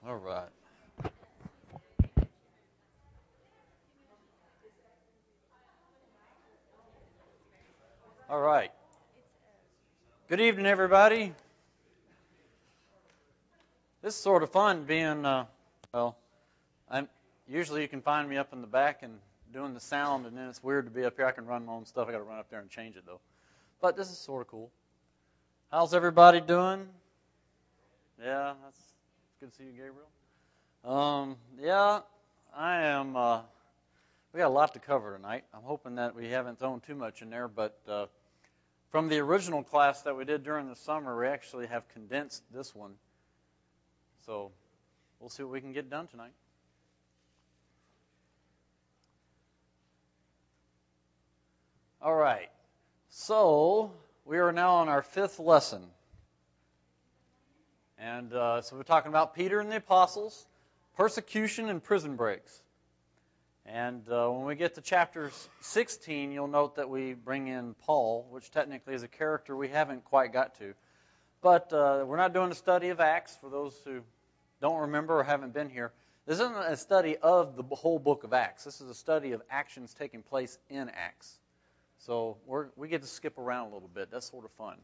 All right. All right. Good evening, everybody. This is sort of fun being, well, I'm usually you can find me up in the back and doing the sound, and then it's weird to be up here. I can run my own stuff. I got to run up there and change it, though. But this is sort of cool. How's everybody doing? Yeah, that's good to see you, Gabriel. Yeah, I am. We got a lot to cover tonight. I'm hoping that we haven't thrown too much in there, but from the original class that we did during the summer, we actually have condensed this one. So we'll see what we can get done tonight. All right. So we are now on our fifth lesson. And so we're talking about Peter and the apostles, persecution and prison breaks. And when we get to chapter 16, you'll note that we bring in Paul, which technically is a character we haven't quite got to. But we're not doing a study of Acts, for those who don't remember or haven't been here. This isn't a study of the whole book of Acts. This is a study of actions taking place in Acts. So we get to skip around a little bit. That's sort of fun.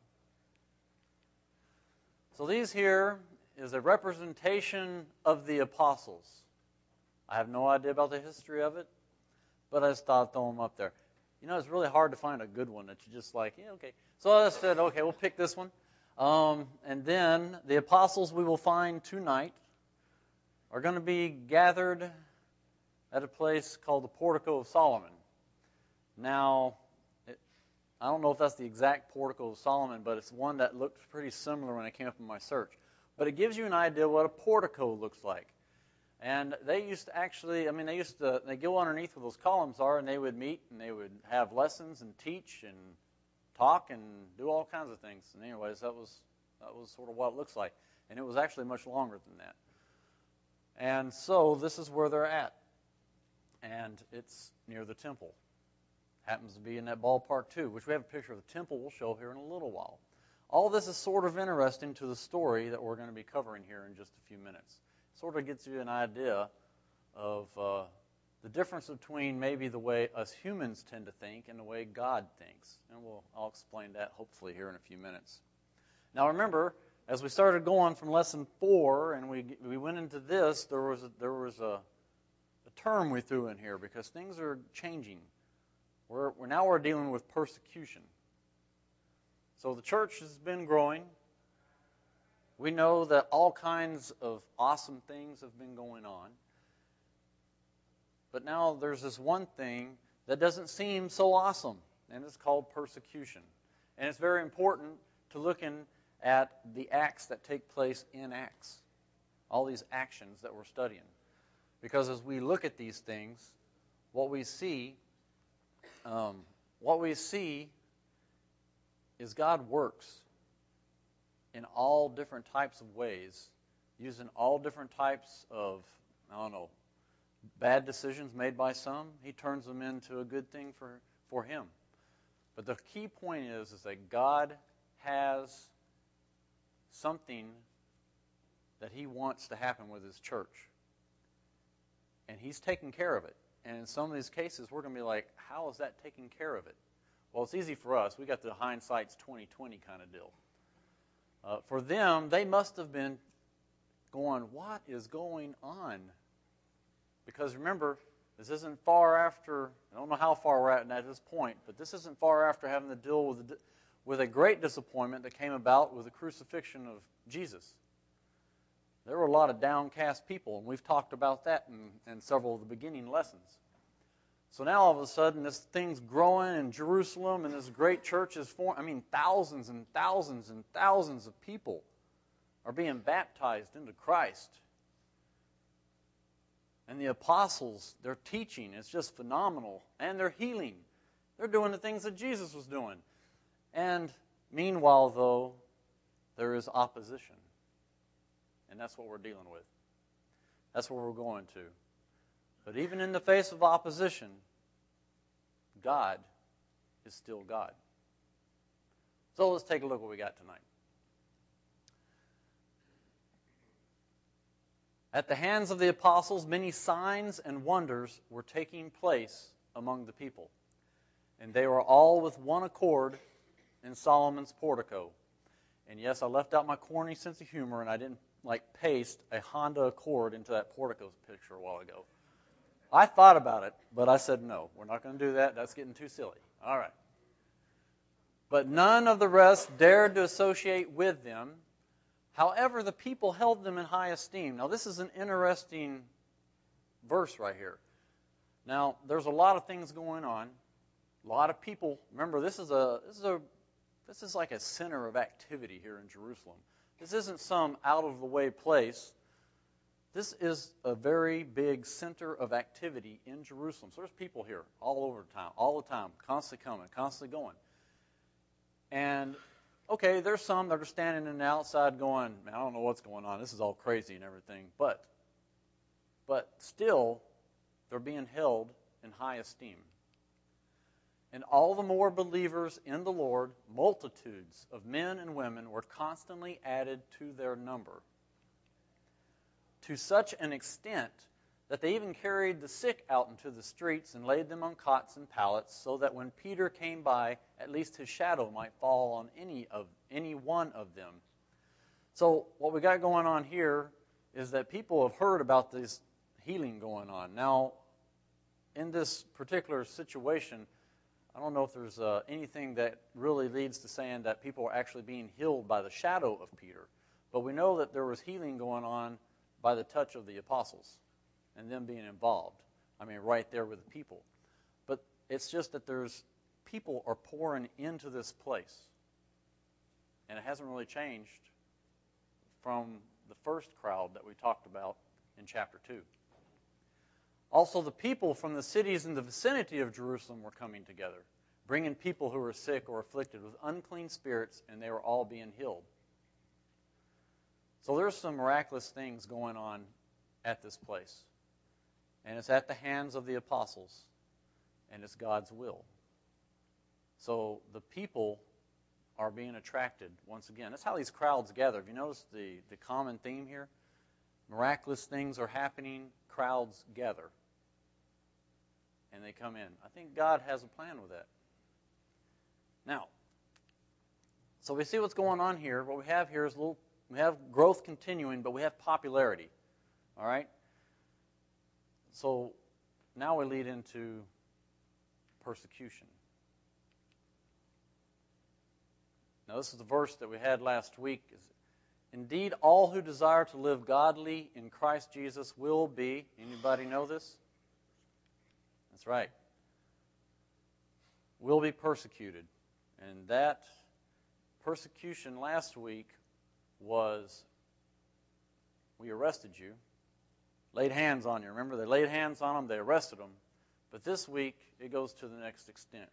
So these here is a representation of the apostles. I have no idea about the history of it, but I just thought I'd throw them up there. You know, it's really hard to find a good one that you just like, yeah, okay. So I said, okay, we'll pick this one. And then the apostles we will find tonight are going to be gathered at a place called the Portico of Solomon. Now, I don't know if that's the exact Portico of Solomon, but it's one that looked pretty similar when I came up in my search. But it gives you an idea what a portico looks like. And they used to actually, they go underneath where those columns are, and they would meet, and they would have lessons and teach and talk and do all kinds of things. And anyways, that was sort of what it looks like. And it was actually much longer than that. And so this is where they're at. And it's near the temple. Happens to be in that ballpark too, which we have a picture of the temple we'll show here in a little while. All this is sort of interesting to the story that we're going to be covering here in just a few minutes. Sort of gets you an idea of the difference between maybe the way us humans tend to think and the way God thinks. And I'll explain that hopefully here in a few minutes. Now remember, as we started going from lesson 4 and we went into this, there was a term we threw in here because things are changing. We're dealing with persecution. So the church has been growing. We know that all kinds of awesome things have been going on. But now there's this one thing that doesn't seem so awesome, and it's called persecution. And it's very important to look at the acts that take place in Acts, all these actions that we're studying. Because as we look at these things, what we see is God works in all different types of ways, using all different types of, bad decisions made by some. He turns them into a good thing for him. But the key point is that God has something that he wants to happen with his church. And he's taking care of it. And in some of these cases, we're going to be like, how is that taking care of it? Well, it's easy for us. We got the hindsight's 20/20 kind of deal. For them, they must have been going, what is going on? Because remember, this isn't far after, I don't know how far we're at this point, but this isn't far after having to deal with a great disappointment that came about with the crucifixion of Jesus. There were a lot of downcast people, and we've talked about that in several of the beginning lessons. So now all of a sudden this thing's growing in Jerusalem, and this great church is formed. Thousands and thousands and thousands of people are being baptized into Christ. And the apostles, they're teaching. It's just phenomenal. And they're healing. They're doing the things that Jesus was doing. And meanwhile, though, there is opposition. And that's what we're dealing with. That's where we're going to. But even in the face of opposition, God is still God. So let's take a look at what we got tonight. At the hands of the apostles, many signs and wonders were taking place among the people, and they were all with one accord in Solomon's portico. And yes, I left out my corny sense of humor, and I didn't paste a Honda Accord into that portico picture a while ago. I thought about it, but I said, no, we're not going to do that. That's getting too silly. All right. But none of the rest dared to associate with them. However, the people held them in high esteem. Now, this is an interesting verse right here. Now, there's a lot of things going on. A lot of people. Remember, this is like a center of activity here in Jerusalem. This isn't some out-of-the-way place. This is a very big center of activity in Jerusalem. So there's people here all over town, all the time, constantly coming, constantly going. And okay, there's some that are standing in the outside going, man, I don't know what's going on. This is all crazy and everything. But still, they're being held in high esteem. And all the more believers in the Lord, multitudes of men and women were constantly added to their number, to such an extent that they even carried the sick out into the streets and laid them on cots and pallets, so that when Peter came by, at least his shadow might fall on any one of them. So what we got going on here is that people have heard about this healing going on. Now, in this particular situation, I don't know if there's anything that really leads to saying that people are actually being healed by the shadow of Peter. But we know that there was healing going on by the touch of the apostles and them being involved. I mean, right there with the people. But it's just that people are pouring into this place. And it hasn't really changed from the first crowd that we talked about in chapter 2. Also, the people from the cities in the vicinity of Jerusalem were coming together, bringing people who were sick or afflicted with unclean spirits, and they were all being healed. So there's some miraculous things going on at this place. And it's at the hands of the apostles, and it's God's will. So the people are being attracted once again. That's how these crowds gather. Have you noticed the common theme here? Miraculous things are happening, crowds gather. And they come in. I think God has a plan with that. Now, so we see what's going on here. What we have here is we have growth continuing, but we have popularity. All right? So now we lead into persecution. Now this is the verse that we had last week. Indeed, all who desire to live godly in Christ Jesus will be, anybody know this? That's right. Will be persecuted. And that persecution last week was, we arrested you, laid hands on you. Remember, they laid hands on them, they arrested them. But this week, it goes to the next extent.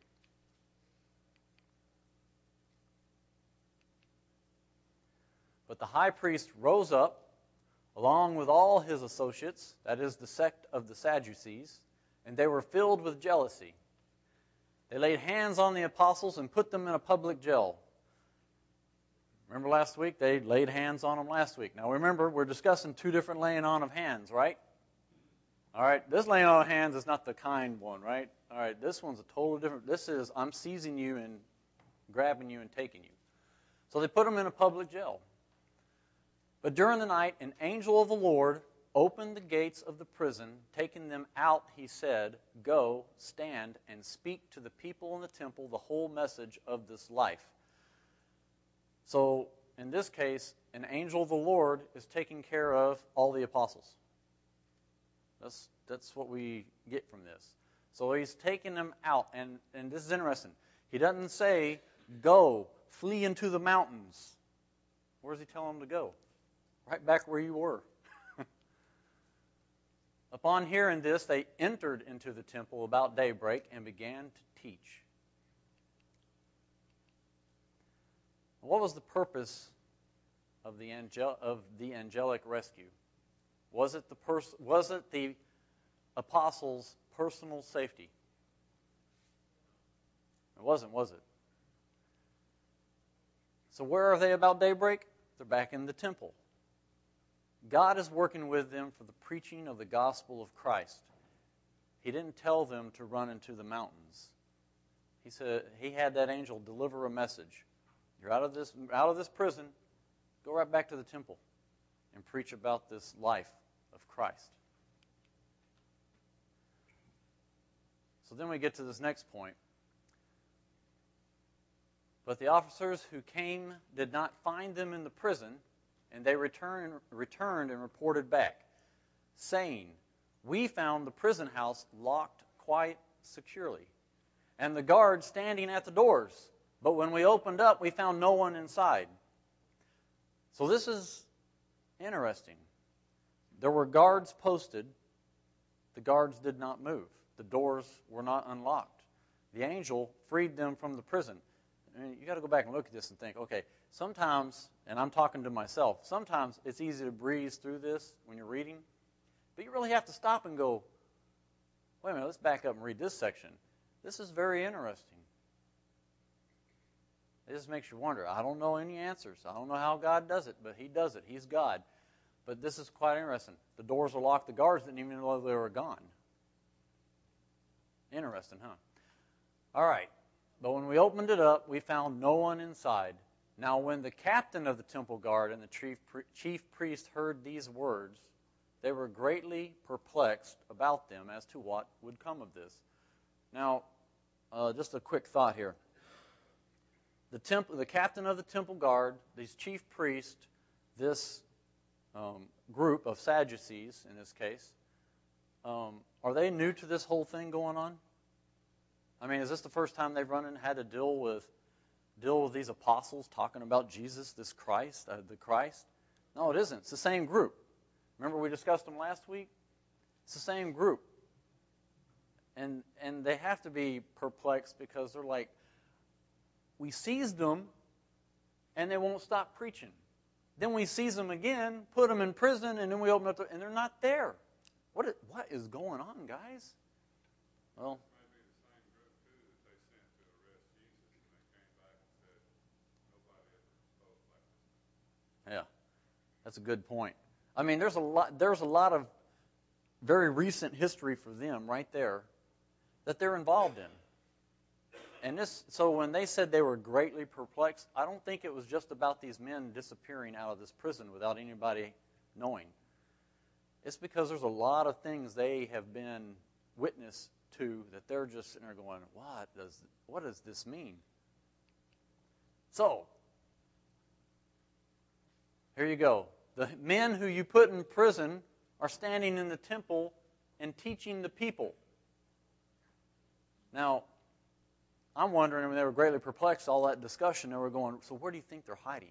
But the high priest rose up, along with all his associates, that is the sect of the Sadducees, and they were filled with jealousy. They laid hands on the apostles and put them in a public jail. Remember last week? They laid hands on them last week. Now remember, we're discussing two different laying on of hands, right? All right, this laying on of hands is not the kind one, right? All right, this one's a totally different. This is, I'm seizing you and grabbing you and taking you. So they put them in a public jail. But during the night, an angel of the Lord opened the gates of the prison. Taking them out, he said, "Go, stand, and speak to the people in the temple the whole message of this life." So, in this case, an angel of the Lord is taking care of all the apostles. That's what we get from this. So he's taking them out, and this is interesting. He doesn't say, "Go, flee into the mountains." Where does he tell them to go? Right back where you were. Upon hearing this, they entered into the temple about daybreak and began to teach. What was the purpose of the angelic rescue? Was it the apostles' personal safety? It wasn't, was it? So where are they about daybreak? They're back in the temple. God is working with them for the preaching of the gospel of Christ. He didn't tell them to run into the mountains. He said he had that angel deliver a message. You're out of this prison. Go right back to the temple and preach about this life of Christ. So then we get to this next point. But the officers who came did not find them in the prison, and they returned and reported back, saying, "We found the prison house locked quite securely, and the guards standing at the doors. But when we opened up, we found no one inside." So this is interesting. There were guards posted. The guards did not move. The doors were not unlocked. The angel freed them from the prison. And you got to go back and look at this and think, okay, sometimes, and I'm talking to myself, sometimes it's easy to breeze through this when you're reading, but you really have to stop and go, wait a minute, let's back up and read this section. This is very interesting. It just makes you wonder. I don't know any answers. I don't know how God does it, but He does it. He's God. But this is quite interesting. The doors are locked. The guards didn't even know they were gone. Interesting, huh? All right. But when we opened it up, we found no one inside. Now when the captain of the temple guard and the chief priest heard these words, they were greatly perplexed about them as to what would come of this. Now, just a quick thought here. The captain of the temple guard, these chief priests, this group of Sadducees in this case, are they new to this whole thing going on? I mean, is this the first time they've run and had to deal with these apostles talking about Jesus, this Christ, the Christ? No, it isn't. It's the same group. Remember we discussed them last week? It's the same group. And they have to be perplexed because they're like, we seized them, and they won't stop preaching. Then we seize them again, put them in prison, and then we open up, and they're not there. What is going on, guys? Well, yeah, that's a good point. I mean, there's a lot of very recent history for them right there that they're involved in. And so when they said they were greatly perplexed, I don't think it was just about these men disappearing out of this prison without anybody knowing. It's because there's a lot of things they have been witness to that they're just sitting there going, what does this mean? So, here you go. The men who you put in prison are standing in the temple and teaching the people. Now, I'm wondering, when they were greatly perplexed, all that discussion, they were going, so where do you think they're hiding?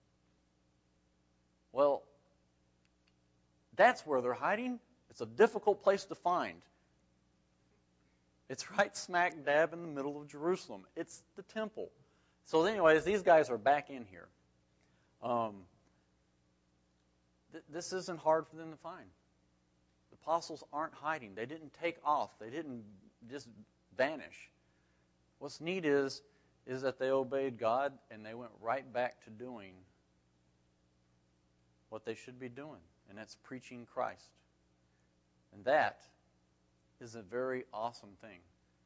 Well, that's where they're hiding. It's a difficult place to find. It's right smack dab in the middle of Jerusalem. It's the temple. So anyways, these guys are back in here. This isn't hard for them to find. The apostles aren't hiding. They didn't take off. They didn't just vanish. What's neat is that they obeyed God and they went right back to doing what they should be doing, and that's preaching Christ. And that is a very awesome thing.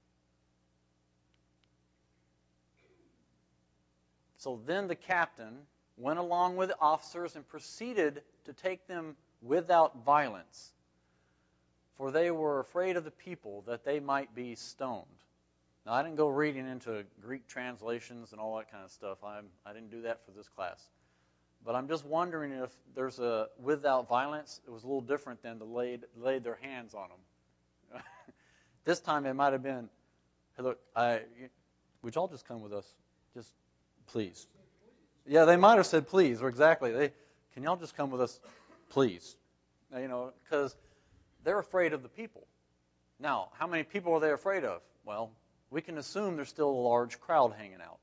So then the captain went along with the officers and proceeded to take them without violence, for they were afraid of the people that they might be stoned. Now, I didn't go reading into Greek translations and all that kind of stuff. I didn't do that for this class. But I'm just wondering if there's a without violence, it was a little different than the laid their hands on them. This time it might have been, hey, look, would y'all just come with us? Just please. Yeah, they might have said please, or exactly. Can y'all just come with us, please? Because they're afraid of the people. Now, how many people are they afraid of? Well, we can assume there's still a large crowd hanging out.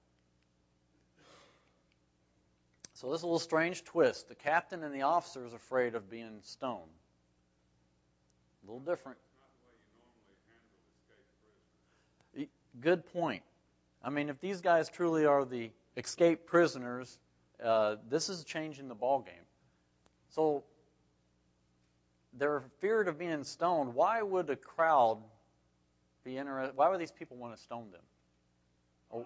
So this is a little strange twist. The captain and the officer is afraid of being stoned. A little different. Good point. I mean, if these guys truly are the escaped prisoners, this is changing the ball game. So they're feared of being stoned. Why would a crowd be interested? Why would these people want to stone them? Oh.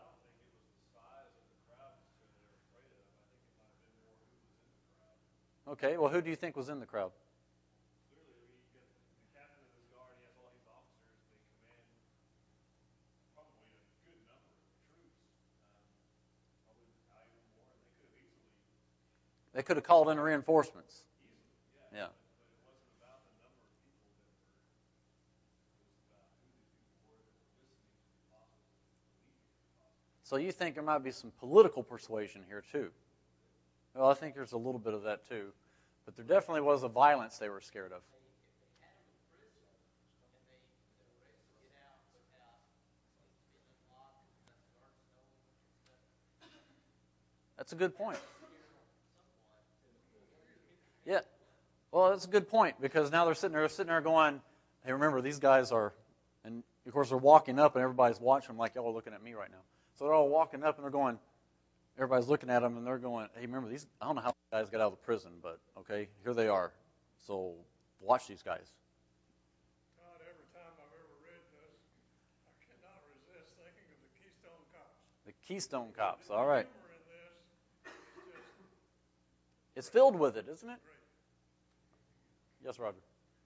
Okay, well, who do you think was in the crowd? They could have called in reinforcements. Yeah. So you think there might be some political persuasion here too? Well, I think there's a little bit of that too, but there definitely was a violence they were scared of. That's a good point. Yeah. Well, that's a good point because now they're sitting there going, "Hey, remember these guys are," and of course they're walking up and everybody's watching them like y'all are looking at me right now. So they're all walking up and they're going. Everybody's looking at them and they're going, "Hey, remember these? I don't know how these guys got out of the prison, but okay, here they are. So watch these guys." God, every time I've ever read this, I cannot resist thinking of the Keystone Cops. The Keystone Cops. All right. The humor in this is just It's filled with it, isn't it? great. Yes, Roger.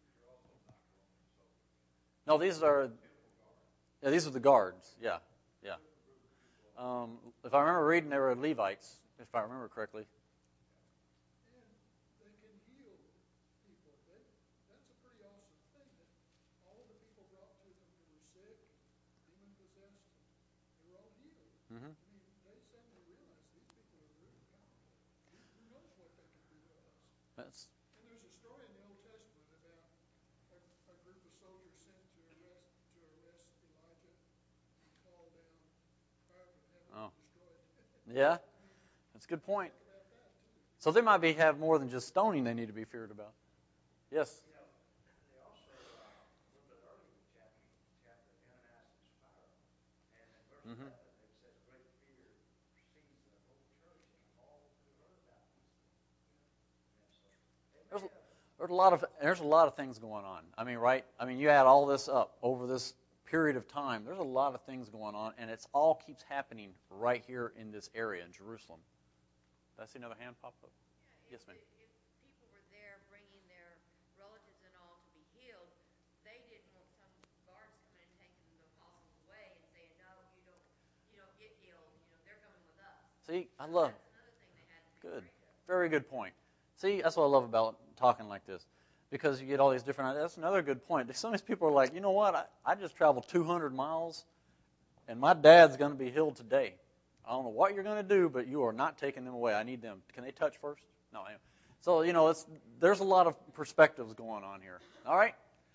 No, these are the guards. Yeah, yeah. If I remember reading, they were Levites, if I remember correctly. And they can heal people. That's a pretty awesome thing that all of the people brought to them who were sick, demon-possessed, they were all healed. Mm-hmm. I mean, they suddenly realized these people are really powerful. Who knows what they can do to us? And there's a story in the Old Testament about a group of soldiers sent to arrest Elijah and call down fire from heaven Oh. and destroy it. Yeah, that's a good point. So they might have more than just stoning they need to be feared about. Yes. They also, a little bit earlier in the chapter, Ananias and Sapphira, and in verse 11, it says, "Great fear seized the whole church, and all who heard about these things." There's a lot of things going on. I mean, right? I mean, you add all this up over this period of time. There's a lot of things going on, and it's all keeps happening right here in this area in Jerusalem. Did I see another hand pop up? Yes, ma'am. If people were there bringing their relatives and all to be healed, they didn't want some guards coming and taking the apostles away and saying, "No, you don't get healed. They're coming with us." See, I love. That's another thing they had to be Good. afraid of. Very good point. See, that's what I love about talking like this, because you get all these different ideas. That's another good point. Some of these people are like, you know what? I just traveled 200 miles, and my dad's going to be healed today. I don't know what you're going to do, but you are not taking them away. I need them. Can they touch first? No. Anyway. So, there's a lot of perspectives going on here. All right?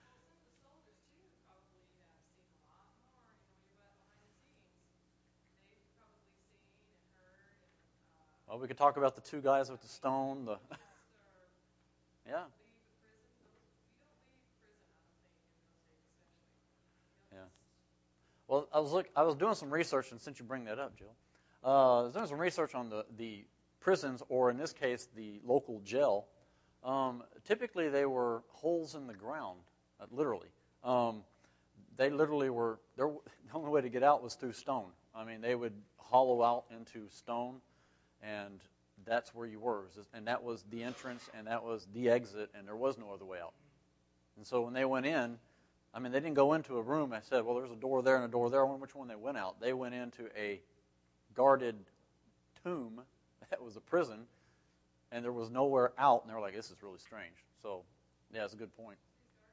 Well, we could talk about the two guys with the stone. Yeah. Yeah. Well, I was doing some research, and since you bring that up, Jill, I was doing some research on the prisons, or in this case, the local jail. Typically, they were holes in the ground, literally. They literally were. The only way to get out was through stone. I mean, they would hollow out into stone, and that's where you were. And that was the entrance, and that was the exit, and there was no other way out. And so when they went in, I mean, they didn't go into a room and said, well, there's a door there and a door there. I wonder which one they went out. They went into a guarded tomb that was a prison, and there was nowhere out. And they were like, this is really strange. So, yeah, it's a good point.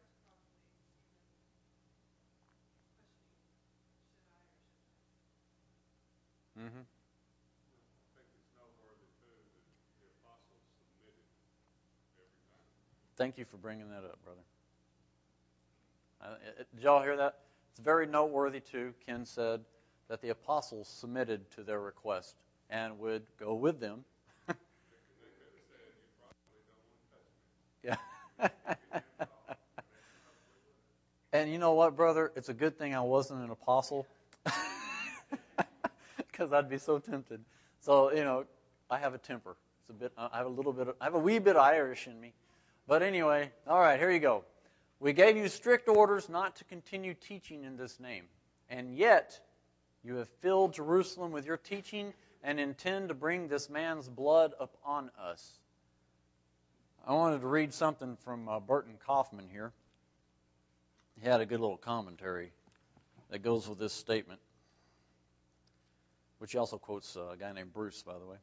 Mm-hmm. I think it's noteworthy, too, that the apostles submitted every time. Thank you for bringing that up, brother. Did y'all hear that? It's very noteworthy, too. Ken said that the apostles submitted to their request and would go with them. They could have said, you probably don't want to touch me. Yeah. And you know what, brother? It's a good thing I wasn't an apostle, because I'd be so tempted. So, I have a temper. I have a wee bit of Irish in me. But anyway, all right, here you go. We gave you strict orders not to continue teaching in this name. And yet, you have filled Jerusalem with your teaching and intend to bring this man's blood upon us. I wanted to read something from Burton Kaufman here. He had a good little commentary that goes with this statement, which he also quotes a guy named Bruce, by the way.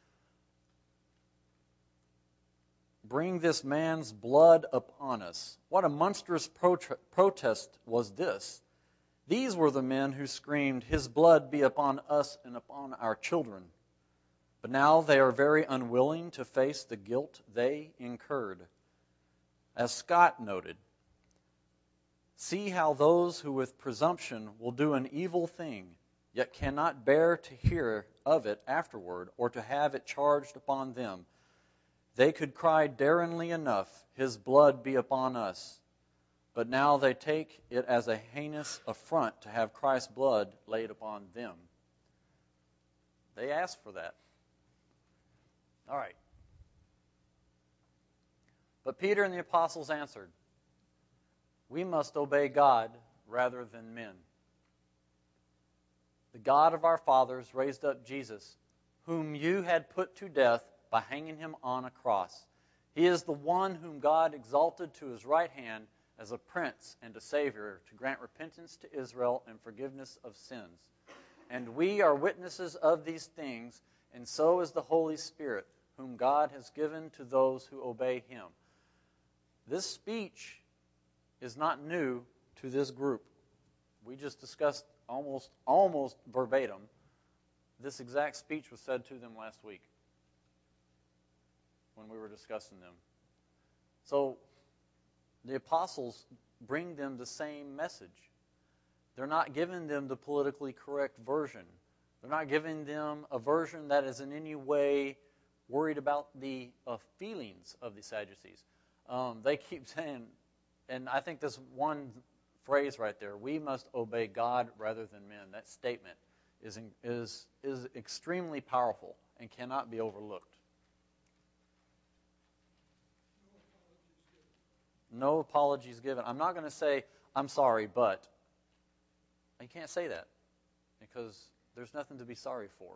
Bring this man's blood upon us. What a monstrous protest was this. These were the men who screamed, his blood be upon us and upon our children. But now they are very unwilling to face the guilt they incurred. As Scott noted, see how those who with presumption will do an evil thing, yet cannot bear to hear of it afterward or to have it charged upon them. They could cry daringly enough, his blood be upon us. But now they take it as a heinous affront to have Christ's blood laid upon them. They asked for that. All right. But Peter and the apostles answered, we must obey God rather than men. The God of our fathers raised up Jesus, whom you had put to death by hanging him on a cross. He is the one whom God exalted to his right hand as a prince and a savior to grant repentance to Israel and forgiveness of sins. And we are witnesses of these things, and so is the Holy Spirit, whom God has given to those who obey him. This speech is not new to this group. We just discussed almost verbatim. This exact speech was said to them last week when we were discussing them. So the apostles bring them the same message. They're not giving them the politically correct version. They're not giving them a version that is in any way worried about the feelings of the Sadducees. They keep saying, and I think this one phrase right there, we must obey God rather than men. That statement is extremely powerful and cannot be overlooked. No apologies given. I'm not going to say, I'm sorry, but. You can't say that because there's nothing to be sorry for.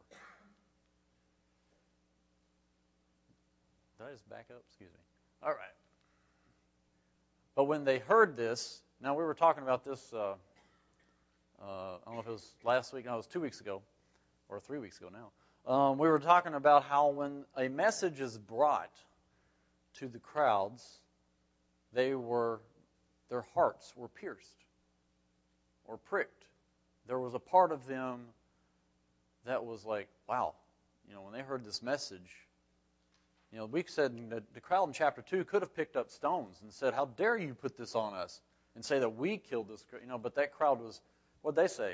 Did I just back up? Excuse me. All right. But when they heard this, now we were talking about this, I don't know if it was last week, no, it was 2 weeks ago, or 3 weeks ago now. We were talking about how when a message is brought to the crowds, their hearts were pierced or pricked. There was a part of them that was like, wow, when they heard this message, we said that the crowd in chapter 2 could have picked up stones and said, how dare you put this on us and say that we killed this, but that crowd was, what'd they say?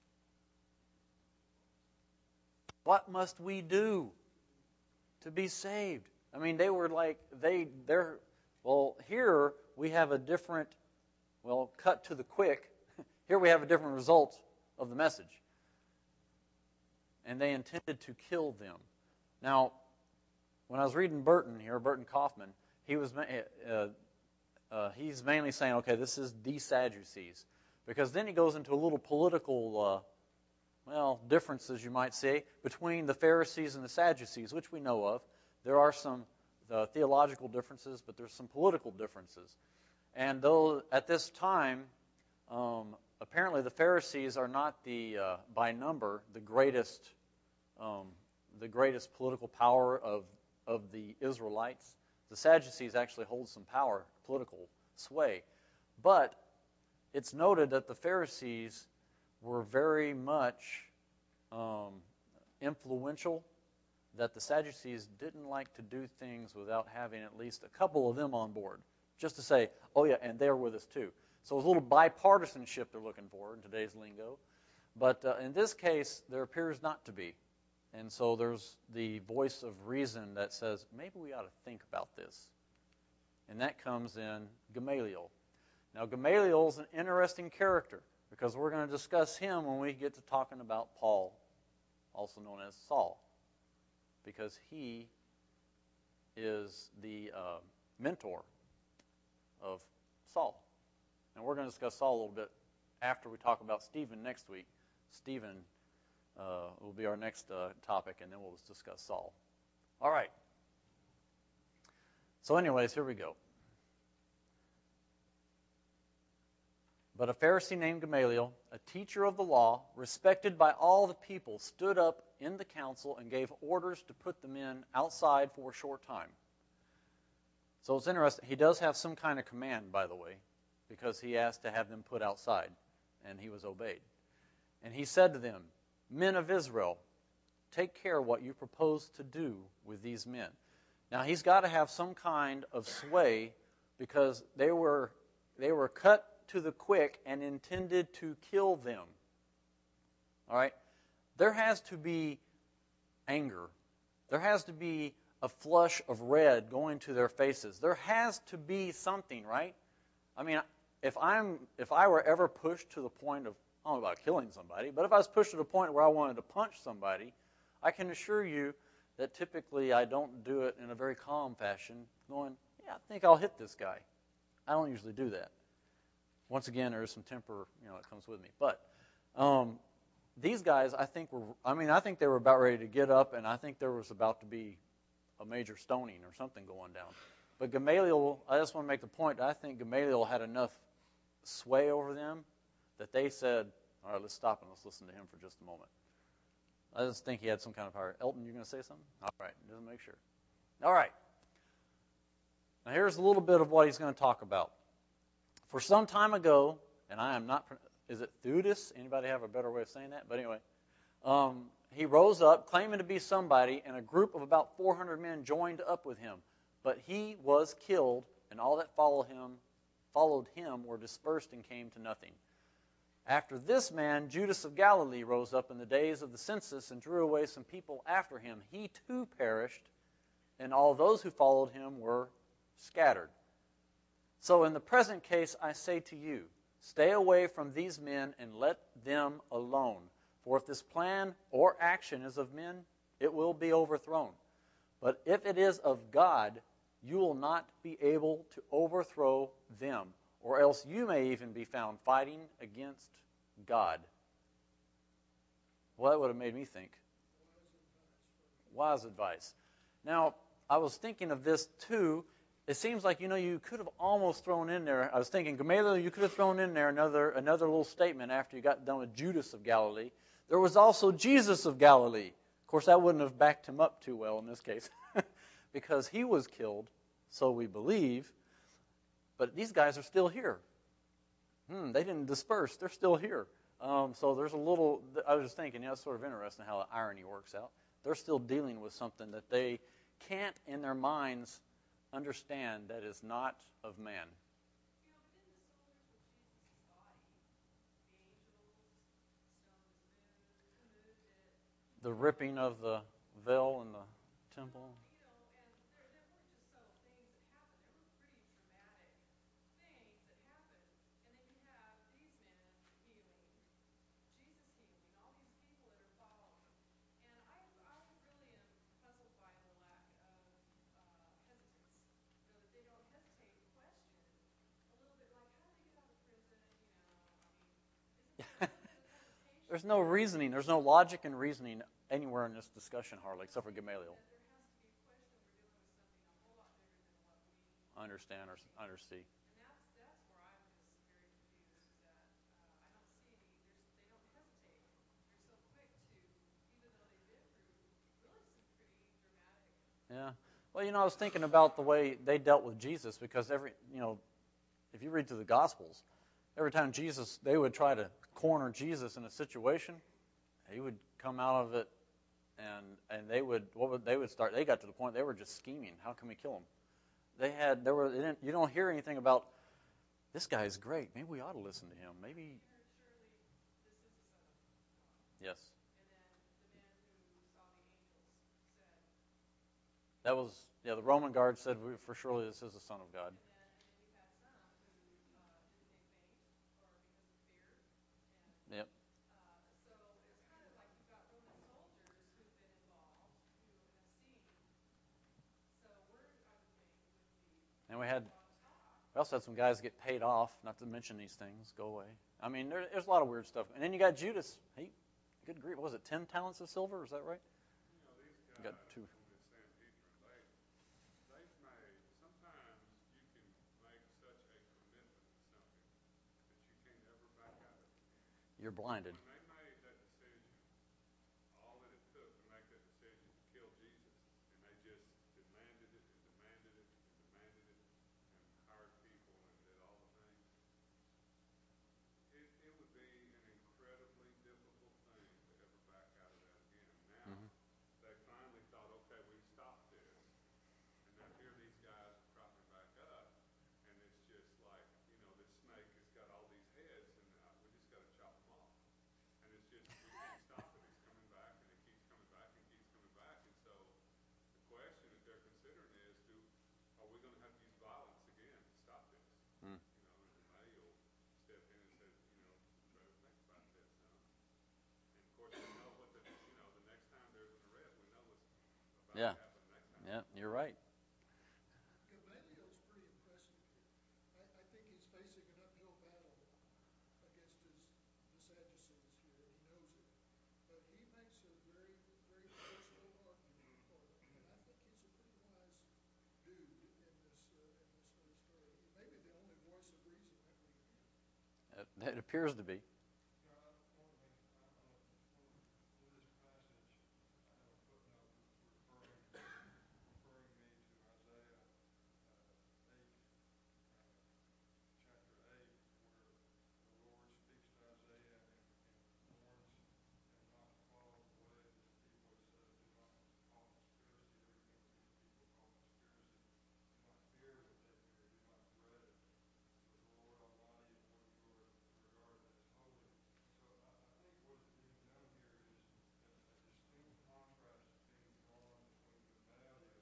What must we do to be saved? I mean, they were like, here we have a different, cut to the quick. Here we have a different result of the message. And they intended to kill them. Now, when I was reading Burton Kaufman, he's mainly saying, okay, this is the Sadducees. Because then he goes into a little political, differences, you might say, between the Pharisees and the Sadducees, which we know of. There are some theological differences, but there's some political differences. And though at this time, apparently the Pharisees are not by number, the greatest political power of the Israelites. The Sadducees actually hold some power, political sway. But it's noted that the Pharisees were very much influential, that the Sadducees didn't like to do things without having at least a couple of them on board, just to say, oh yeah, and they're with us too. So it's a little bipartisanship they're looking for in today's lingo. But in this case, there appears not to be. And so there's the voice of reason that says, maybe we ought to think about this. And that comes in Gamaliel. Now, Gamaliel is an interesting character because we're going to discuss him when we get to talking about Paul, also known as Saul, because he is the mentor of Saul. And we're going to discuss Saul a little bit after we talk about Stephen next week. Stephen will be our next topic, and then we'll discuss Saul. All right. So anyways, here we go. But a Pharisee named Gamaliel, a teacher of the law, respected by all the people, stood up in the council and gave orders to put the men outside for a short time. So it's interesting. He does have some kind of command, by the way, because he asked to have them put outside, and he was obeyed. And he said to them, "Men of Israel, take care what you propose to do with these men." Now, he's got to have some kind of sway because they were cut to the quick and intended to kill them. All right? There has to be anger. There has to be a flush of red going to their faces. There has to be something, right? I mean, if I were ever pushed to the point of, I don't know about killing somebody, but if I was pushed to the point where I wanted to punch somebody, I can assure you that typically I don't do it in a very calm fashion, going, yeah, I think I'll hit this guy. I don't usually do that. Once again, there is some temper, that comes with me. But these guys, I think they were about ready to get up, and I think there was about to be a major stoning or something going down. But Gamaliel, I just want to make the point, I think Gamaliel had enough sway over them that they said, all right, let's stop and let's listen to him for just a moment. I just think he had some kind of power. Elton, you going to say something? All right, just make sure. All right. Now here's a little bit of what he's going to talk about. For some time ago, and I am not, is it Theudas? Anybody have a better way of saying that? But anyway, he rose up, claiming to be somebody, and a group of about 400 men joined up with him. But he was killed, and all that followed him were dispersed and came to nothing. After this man, Judas of Galilee rose up in the days of the census and drew away some people after him. He too perished, and all those who followed him were scattered. So in the present case, I say to you, stay away from these men and let them alone. For if this plan or action is of men, it will be overthrown. But if it is of God, you will not be able to overthrow them, or else you may even be found fighting against God. Well, that would have made me think. Wise advice. Now, I was thinking of this too. It seems like, you could have almost thrown in there. I was thinking, Gamaliel, you could have thrown in there another little statement after you got done with Judas of Galilee. There was also Jesus of Galilee. Of course, that wouldn't have backed him up too well in this case because he was killed, so we believe. But these guys are still here. They didn't disperse. They're still here. So there's a little, I was just thinking, it's sort of interesting how the irony works out. They're still dealing with something that they can't in their minds understand that is not of man. The ripping of the veil in the temple. There's no reasoning. There's no logic and reasoning anywhere in this discussion, hardly, except for Gamaliel. Understand or undersee. Yeah. Well, I was thinking about the way they dealt with Jesus because if you read through the Gospels, every time they would try to corner Jesus in a situation, he would come out of it, and they got to the point they were just scheming. How can we kill him? You don't hear anything about this guy is great. Maybe we ought to listen to him. Maybe. Yes. That was, the Roman guard said, for surely this is the Son of God. Yep. And we had We also had some guys get paid off, not to mention these things, go away. I mean, there's a lot of weird stuff. And then you got Judas. He, good grief, what was it 10 talents of silver? Is that right? You know, these You guys got two. in the Sanhedrin, they've made, sometimes you can make such a commitment to something that you can't ever back out of it again. You're blinded. When they made that decision, all that it took to make that decision to kill Jesus, and they just demanded it and demanded it and demanded it and hired people and did all the things, it would be an incredibly difficult thing to ever back out of that again. Now, Mm-hmm. they finally thought, okay, we've stopped this, and now here these guys are cropping back up, and it's just like, you know, this snake has got all these heads, and we just got to chop them off. And it's just, we can't stop it. It's coming back, and it keeps coming back, and keeps coming back. And so the question that they're considering is, are we going to have to use violence again to stop this? Mm. You know, and Gamaliel stepped in and said, you know, better think about that, son. And of course, we know what the next time there's an arrest, we know what's about Yeah. to happen next time. Yeah, you're right. Gamaliel's pretty impressive here. I think he's facing an uphill battle against the Sadducees here, and he knows it. But he makes a very, very forceful argument for them, and I think he's a pretty wise dude in this whole story. He may be the only voice of reason that we hear. It appears to be. Yeah, I want to mention, in this passage, I have a footnote referring me to Isaiah 8, chapter 8, where the Lord speaks to Isaiah and warns him not to follow the way of these people. He says, do not call conspiracy everything that these people call conspiracy. Do not fear what they fear. Do not dread it. For the Lord Almighty and what you are regarded as holy. So I think what is being done here is a distinct contrast is being drawn between Gamaliel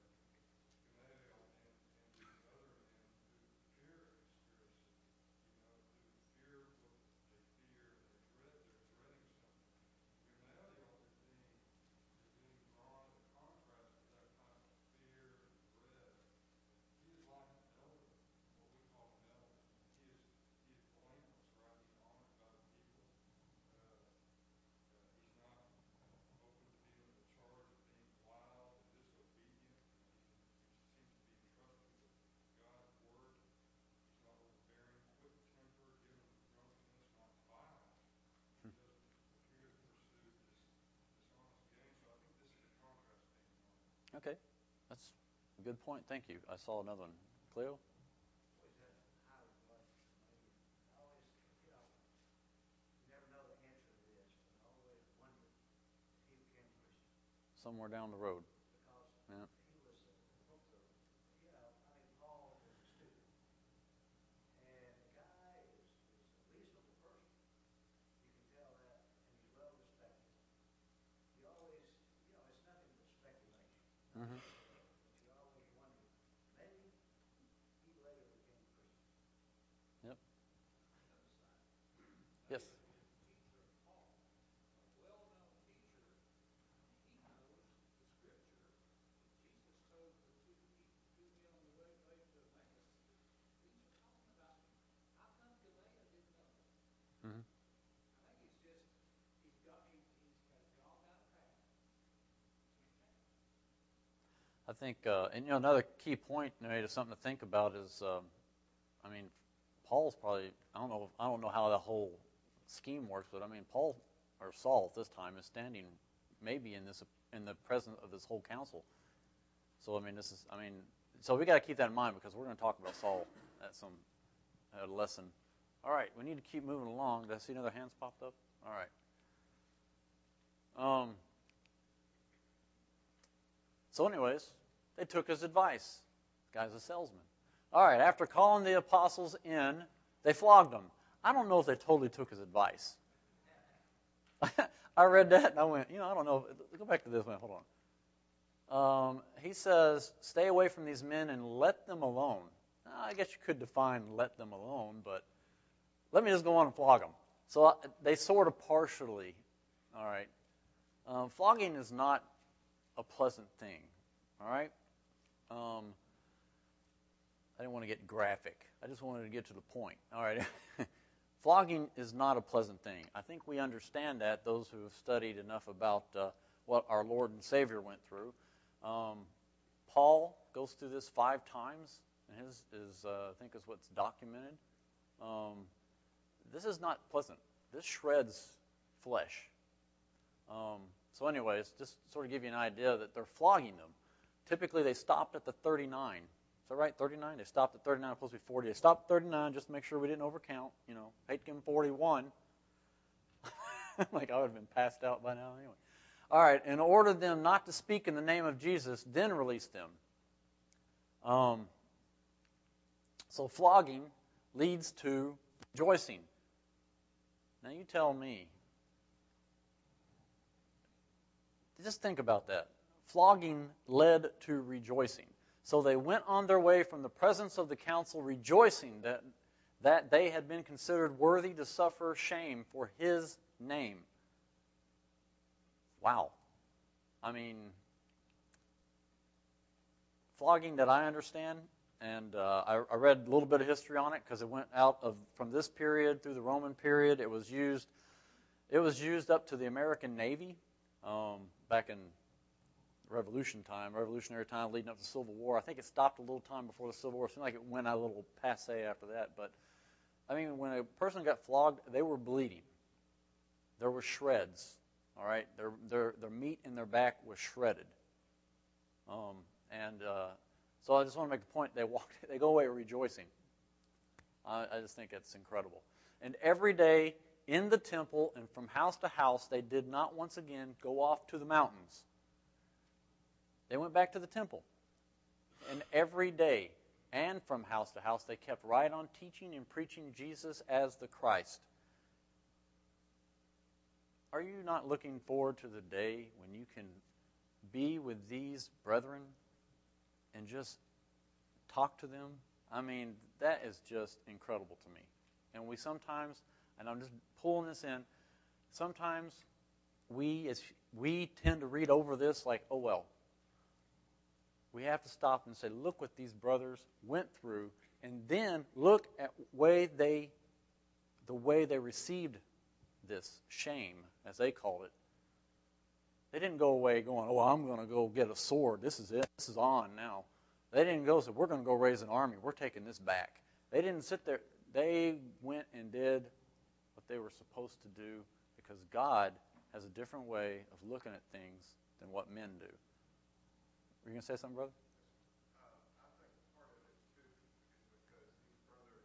and these other men who fear a conspiracy, who fear what they fear, and they're dreading something. Gamaliel is being drawn as a contrast to that type of fear and dread. He is like an elder, what we call an elder. He is blameless, right? He's honored by the people. He's not open to dealing with the charge of being wild and disobedient. He seems to be entrusted with God's word. He's not overbearing, quick-tempered, given to drunkenness, not violent. He doesn't appear to pursue this dishonest gain. So I think this is a contrast being drawn. Okay. That's a good point. Thank you. I saw another one. Cleo? Always had a highly blunt maybe. I always, you never know the answer to this, but I always wondered if he became a Christian. Somewhere down the road. Because Yeah. he was, Paul was a student. And the guy is a reasonable person. You can tell that, and he's well respected. You always, it's nothing but speculation. Mm-hmm. But you always wonder, maybe he later became a Christian. Yep. Another side. Yes. David is the teacher of Paul, a well-known teacher. He knows the scripture that Jesus told the two men on the way to Emmaus. These are talking about him. How come Galileo didn't know that? Mm-hmm. I think it's just he's got gone down a path. I think, and another key point, to something to think about is, Paul's probably, I don't know how the whole scheme works, but Paul or Saul at this time is standing maybe in the presence of this whole council. So so we got to keep that in mind because we're going to talk about Saul at a lesson. All right, we need to keep moving along. Did I see another hands popped up? All right. So anyways, they took his advice. This guy's a salesman. All right, after calling the apostles in, they flogged them. I don't know if they totally took his advice. I read that and I went, I don't know. Go back to this one. Hold on. He says, stay away from these men and let them alone. I guess you could define let them alone, but let me just go on and flog them. So they sort of partially, all right. Flogging is not a pleasant thing, all right? I didn't want want to get graphic. I just wanted to get to the point. All right. Flogging is not a pleasant thing. I think we understand that, those who have studied enough about what our Lord and Savior went through. Paul goes through this 5 times, and his I think is what's documented. This is not pleasant. This shreds flesh. So anyways, just sort of give you an idea that they're flogging them. Typically, they stopped at the 39. Is that right? 39? They stopped at 39. It's supposed to be 40. They stopped at 39 just to make sure we didn't overcount. Hate to give them 41. Like I would have been passed out by now anyway. All right, and ordered them not to speak in the name of Jesus, then released them. So flogging leads to rejoicing. Now you tell me. Just think about that. Flogging led to rejoicing. So they went on their way from the presence of the council, rejoicing that they had been considered worthy to suffer shame for his name. Wow. I mean, flogging that I understand, and I read a little bit of history on it because it went from this period through the Roman period. It was used up to the American Navy back in Revolutionary time, leading up to the Civil War. I think it stopped a little time before the Civil War. It seemed like it went out a little passe after that. But, I mean, when a person got flogged, they were bleeding. There were shreds, all right? Their meat in their back was shredded. So I just want to make the point, they go away rejoicing. I just think it's incredible. And every day in the temple and from house to house, they did not once again go off to the mountains. They went back to the temple. And every day and from house to house, they kept right on teaching and preaching Jesus as the Christ. Are you not looking forward to the day when you can be with these brethren and just talk to them? I mean, that is just incredible to me. And we sometimes, and I'm just pulling this in, sometimes we tend to read over this like, oh well. We have to stop and say, look what these brothers went through, and then look at the way they received this shame, as they called it. They didn't go away going, oh, I'm going to go get a sword. This is it. This is on now. They didn't go say, we're going to go raise an army. We're taking this back. They didn't sit there. They went and did what they were supposed to do because God has a different way of looking at things than what men do. Were you going to say something, brother? I think part of it, too, is because these brothers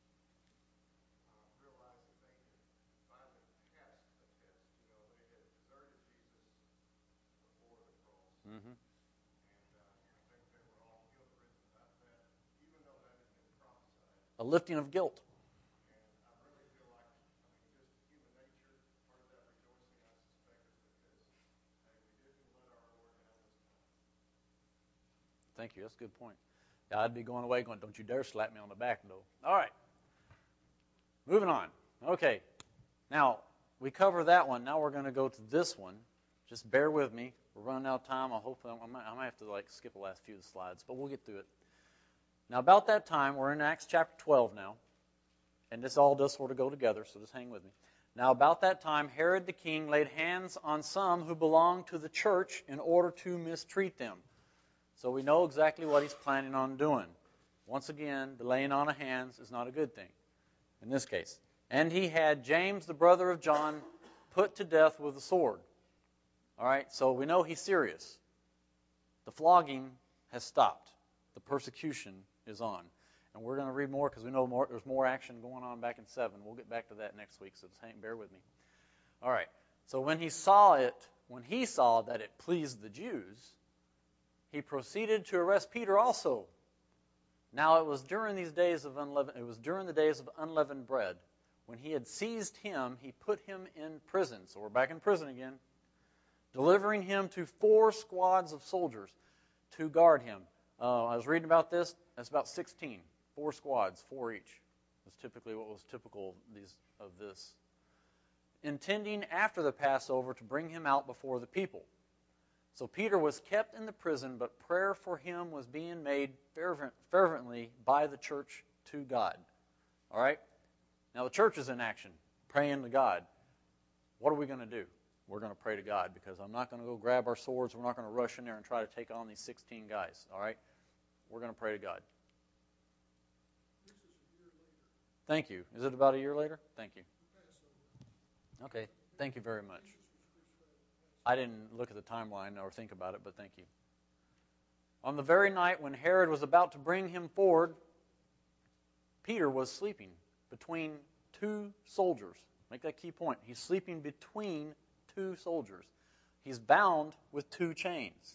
realized that they had finally passed the test. They had deserted Jesus before the cross. Mm-hmm. And I think they were all guilt-ridden about that, even though that had been prophesied. A lifting of guilt. And I really feel like, just human nature, part of that rejoicing, I suspect, is because, hey, we didn't let our Lord down this time. Thank you. That's a good point. Yeah, I'd be going away going, don't you dare slap me on the back, though. All right. Moving on. Okay. Now, we cover that one. Now we're going to go to this one. Just bear with me. We're running out of time. I might have to skip the last few of the slides, but we'll get through it. Now, about that time, we're in Acts chapter 12 now, and this all does sort of go together, so just hang with me. Now, about that time, Herod the king laid hands on some who belonged to the church in order to mistreat them. So we know exactly what he's planning on doing. Once again, the laying on of hands is not a good thing in this case. And he had James, the brother of John, put to death with a sword. All right, so we know he's serious. The flogging has stopped. The persecution is on. And we're going to read more because we know there's more action going on back in 7. We'll get back to that next week, so just bear with me. All right, so when he saw that it pleased the Jews, he proceeded to arrest Peter also. Now it was during the days of unleavened bread. When he had seized him, he put him in prison. So we're back in prison again. Delivering him to 4 squads of soldiers to guard him. I was reading about this. That's about 16. 4 squads, 4 each. That's typically what was typical of this. Intending after the Passover to bring him out before the people. So Peter was kept in the prison, but prayer for him was being made fervently by the church to God. All right? Now the church is in action, praying to God. What are we going to do? We're going to pray to God, because I'm not going to go grab our swords. We're not going to rush in there and try to take on these 16 guys. All right? We're going to pray to God. This is a year later. Thank you. Is it about a year later? Thank you. Okay. Thank you very much. I didn't look at the timeline or think about it, but thank you. On the very night when Herod was about to bring him forward, Peter was sleeping between two soldiers. Make that key point. He's sleeping between two soldiers. He's bound with two chains.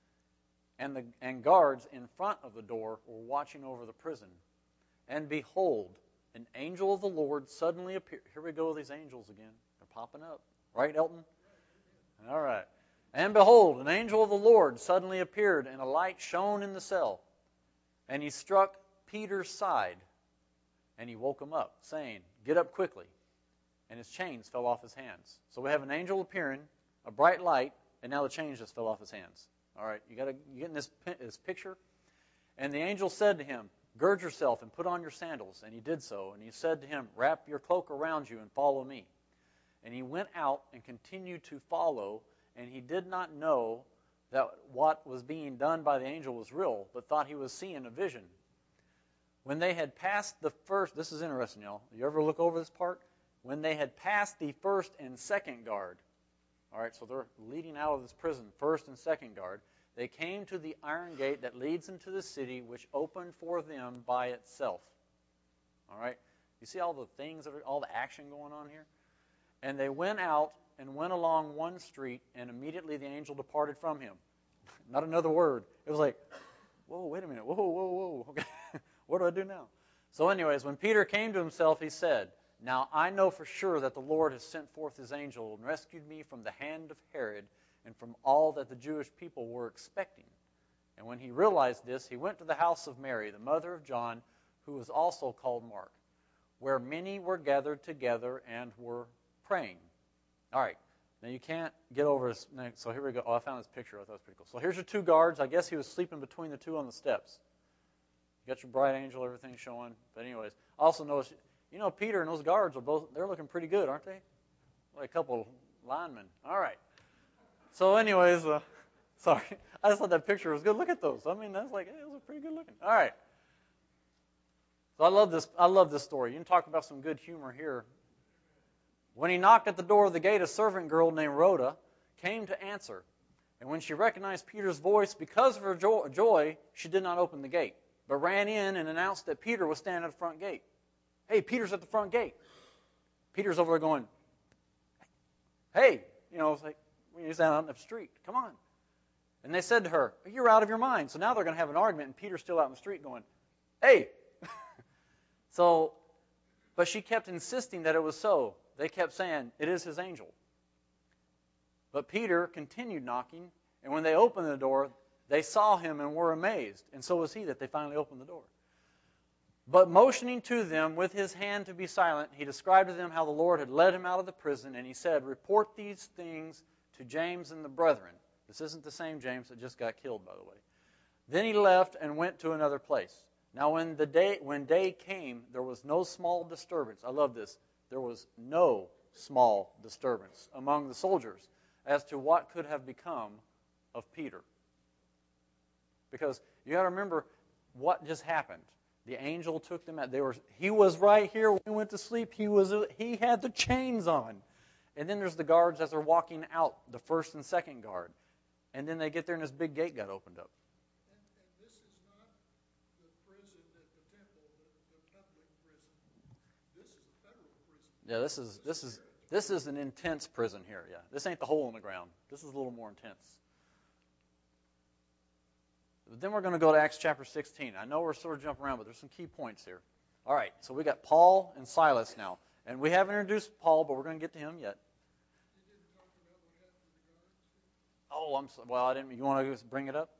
And guards in front of the door were watching over the prison. And behold, an angel of the Lord suddenly appeared. Here we go with these angels again. They're popping up. Right, Elton? All right. And behold, an angel of the Lord suddenly appeared, and a light shone in the cell. And he struck Peter's side, and he woke him up, saying, "Get up quickly." And his chains fell off his hands. So we have an angel appearing, a bright light, and now the chains just fell off his hands. All right, you getting this picture? And the angel said to him, "Gird yourself and put on your sandals." And he did so. And he said to him, "Wrap your cloak around you and follow me." And he went out and continued to follow, and he did not know that what was being done by the angel was real, but thought he was seeing a vision. When they had passed the first, this is interesting, y'all. You ever look over this part? When they had passed the first and second guard, all right, so they're leading out of this prison, first and second guard, they came to the iron gate that leads into the city, which opened for them by itself. All right? You see all the things, all the action going on here? And they went out and went along one street, and immediately the angel departed from him. Not another word. It was like, whoa, wait a minute. Whoa, whoa, whoa. Okay. What do I do now? So anyways, when Peter came to himself, he said, "Now I know for sure that the Lord has sent forth his angel and rescued me from the hand of Herod and from all that the Jewish people were expecting." And when he realized this, he went to the house of Mary, the mother of John, who was also called Mark, where many were gathered together and were praying. All right. Now you can't get over this. So here we go. Oh, I found this picture. I thought it was pretty cool. So here's your two guards. I guess he was sleeping between the two on the steps. You got your bright angel, everything showing. But anyways, also notice, Peter and those guards they're looking pretty good, aren't they? Like a couple linemen. All right. So anyways, sorry. I just thought that picture was good. Look at those. I mean, that's like, hey, those are pretty good looking. All right. So I love this story. You can talk about some good humor here. When he knocked at the door of the gate, a servant girl named Rhoda came to answer. And when she recognized Peter's voice, because of her joy, she did not open the gate, but ran in and announced that Peter was standing at the front gate. Hey, Peter's at the front gate. Peter's over there going, hey, it's like, he's out on the street. Come on. And they said to her, "You're out of your mind." So now they're going to have an argument, and Peter's still out in the street going, hey. But she kept insisting that it was so. They kept saying, "It is his angel." But Peter continued knocking, and when they opened the door, they saw him and were amazed. And so was he that they finally opened the door. But motioning to them with his hand to be silent, he described to them how the Lord had led him out of the prison, and he said, "Report these things to James and the brethren." This isn't the same James that just got killed, by the way. Then he left and went to another place. Now when day came, there was no small disturbance. I love this. There was no small disturbance among the soldiers as to what could have become of Peter. Because you got to remember what just happened. The angel took them out. He was right here when we went to sleep. He had the chains on. And then there's the guards as they're walking out, the first and second guard. And then they get there and this big gate got opened up. And this is not the prison at the temple, the public prison. This is a federal prison. Yeah, this is an intense prison here. Yeah, this ain't the hole in the ground. This is a little more intense. But then we're going to go to Acts chapter 16. I know we're sort of jumping around, but there's some key points here. All right, so we got Paul and Silas now. And we haven't introduced Paul, but we're going to get to him yet. You didn't talk about what happened to the guards? Oh, I didn't. You want to bring it up?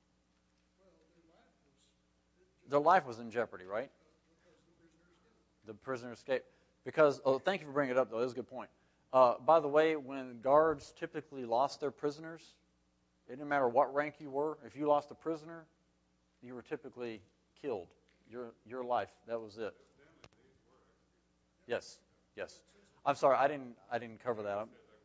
Well, Their life was in jeopardy, right? because The prisoner escaped. Because, thank you for bringing it up, though. That was a good point. By the way, when guards typically lost their prisoners, It didn't matter what rank you were. If you lost a prisoner, you were typically killed. Your life, that was it. Yes, yes. I'm sorry, I didn't cover that.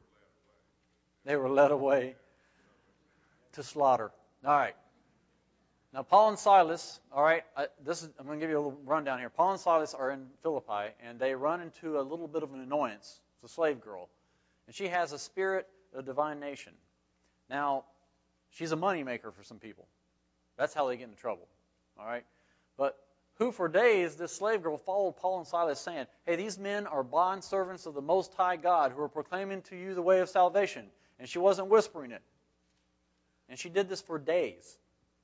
They were led away to slaughter. All right. Now, Paul and Silas, all right, I'm going to give you a little rundown here. Paul and Silas are in Philippi, and they run into a little bit of an annoyance. It's a slave girl, and she has a spirit of divination. Now, she's a moneymaker for some people. That's how they get into trouble, all right? But who for days, this slave girl followed Paul and Silas saying, hey, these men are bondservants of the Most High God who are proclaiming to you the way of salvation. And she wasn't whispering it. And she did this for days.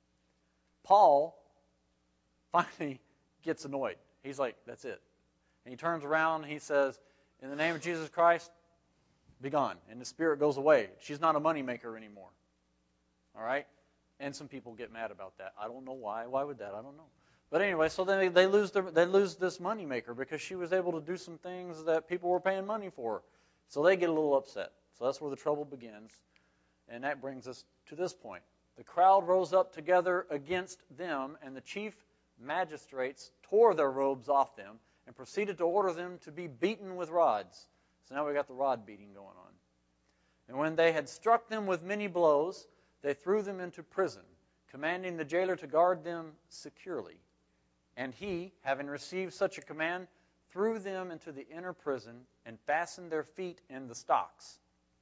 Paul finally gets annoyed. He's like, that's it. And he turns around and he says, in the name of Jesus Christ, be gone. And the spirit goes away. She's not a moneymaker anymore. All right? And some people get mad about that. I don't know why. Why would that? I don't know. But anyway, so then they lose this moneymaker because she was able to do some things that people were paying money for. So they get a little upset. So that's where the trouble begins. And that brings us to this point. The crowd rose up together against them, and the chief magistrates tore their robes off them and proceeded to order them to be beaten with rods. So now we got the rod beating going on. And when they had struck them with many blows, they threw them into prison, commanding the jailer to guard them securely. And he, having received such a command, threw them into the inner prison and fastened their feet in the stocks.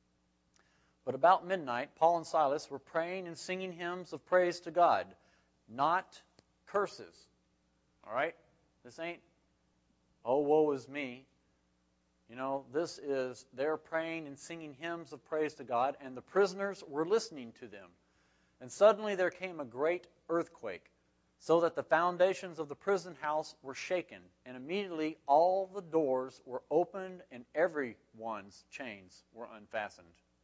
But about midnight, Paul and Silas were praying and singing hymns of praise to God, not curses. All right? This ain't, oh, woe is me. You know, this is, they're praying and singing hymns of praise to God, and the prisoners were listening to them. And suddenly there came a great earthquake, so that the foundations of the prison house were shaken, and immediately all the doors were opened and everyone's chains were unfastened.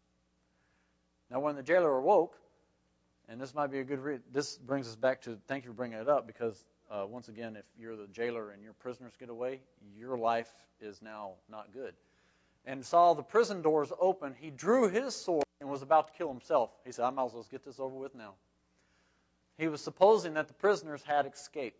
Now, when the jailer awoke, and this might be a good read, this brings us back to, thank you for bringing it up, because once again, if you're the jailer and your prisoners get away, your life is now not good. And saw the prison doors open, he drew his sword and was about to kill himself. He said, I might as well get this over with now. He was supposing that the prisoners had escaped.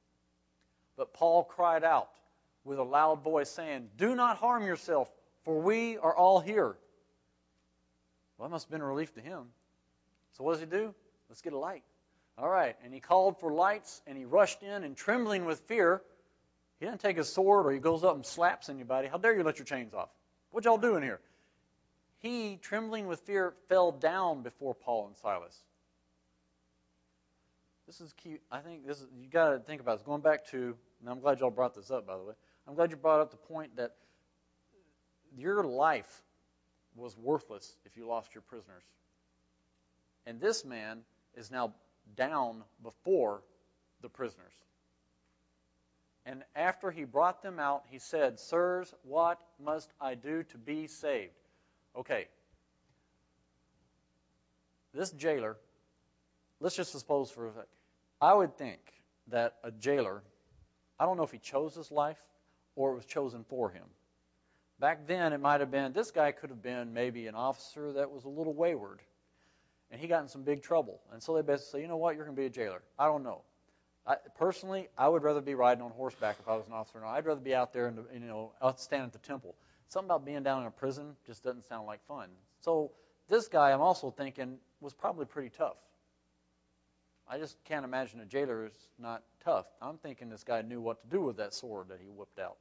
But Paul cried out with a loud voice, saying, do not harm yourself, for we are all here. Well, that must have been a relief to him. So what does he do? Let's get a light. All right. And he called for lights, and he rushed in, and trembling with fear, he didn't take his sword or he goes up and slaps anybody. How dare you let your chains off? What y'all doing here? He, trembling with fear, fell down before Paul and Silas. This is key. I think this is, you got to think about this. Going back to, and I'm glad y'all brought this up, by the way. I'm glad you brought up the point that your life was worthless if you lost your prisoners. And this man is now down before the prisoners. And after he brought them out, he said, sirs, what must I do to be saved? Okay. This jailer, let's just suppose for a second, I would think that a jailer, I don't know if he chose his life or it was chosen for him. Back then, it might have been, this guy could have been maybe an officer that was a little wayward, and he got in some big trouble. And so they basically say, you know what, you're going to be a jailer. I don't know. Personally, I would rather be riding on horseback if I was an officer. No, I'd rather be out there and standing at the temple. Something about being down in a prison just doesn't sound like fun. So this guy, I'm also thinking, was probably pretty tough. I just can't imagine a jailer is not tough. I'm thinking this guy knew what to do with that sword that he whipped out.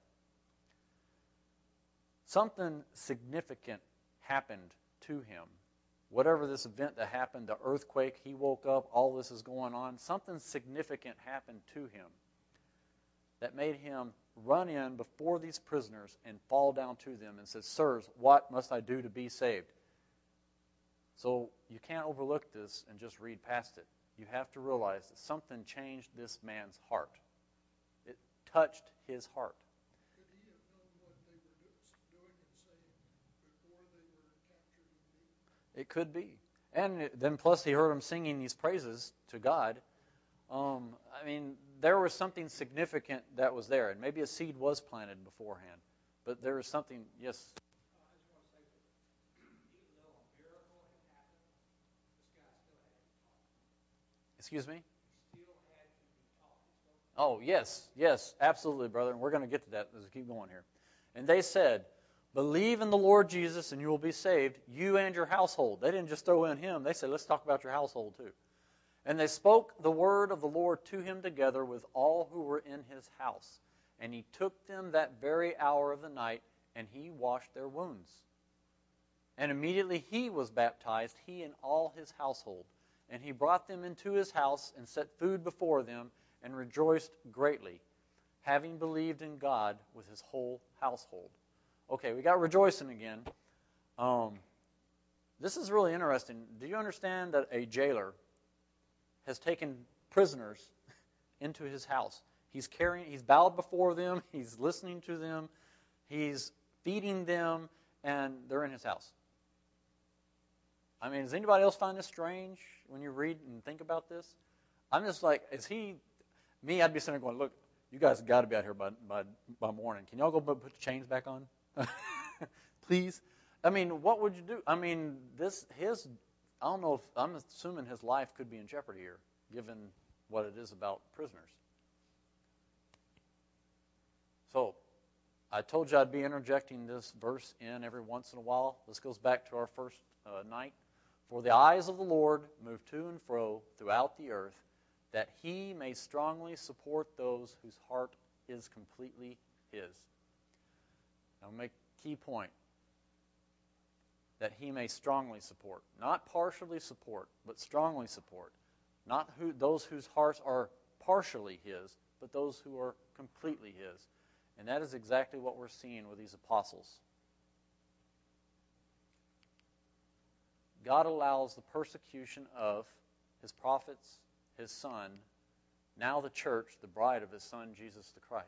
Something significant happened to him. Whatever this event that happened, the earthquake, he woke up, all this is going on. Something significant happened to him that made him run in before these prisoners and fall down to them and said, sirs, what must I do to be saved? So you can't overlook this and just read past it. You have to realize that something changed this man's heart. It touched his heart. Could he have known what they were doing and saying before they were captured and beaten? It could be. And then plus he heard them singing these praises to God. I mean, there was something significant that was there. And maybe a seed was planted beforehand. But there was something, yes? I just want to say that even though a miracle had happened, this guy's Excuse me? Still had to be taught. Oh, yes, absolutely, brother. And we're going to get to that as we keep going here. And they said, believe in the Lord Jesus and you will be saved, you and your household. They didn't just throw in him. They said, let's talk about your household too. And they spoke the word of the Lord to him together with all who were in his house. And he took them that very hour of the night, and he washed their wounds. And immediately he was baptized, he and all his household. And he brought them into his house and set food before them and rejoiced greatly, having believed in God with his whole household. Okay, we got rejoicing again. This is really interesting. Do you understand that a jailer has taken prisoners into his house? He's bowed before them, he's listening to them, he's feeding them, and they're in his house. I mean, does anybody else find this strange when you read and think about this? I'm just like, I'd be sitting there going, look, you guys have got to be out here by morning. Can y'all go put the chains back on? Please? I mean, what would you do? I mean, I don't know if, I'm assuming his life could be in jeopardy here, given what it is about prisoners. So, I told you I'd be interjecting this verse in every once in a while. This goes back to our first night. For the eyes of the Lord move to and fro throughout the earth, that he may strongly support those whose heart is completely his. Now, make a key point. That he may strongly support. Not partially support, but strongly support. Not those whose hearts are partially his, but those who are completely his. And that is exactly what we're seeing with these apostles. God allows the persecution of his prophets, his son, now the church, the bride of his son, Jesus the Christ.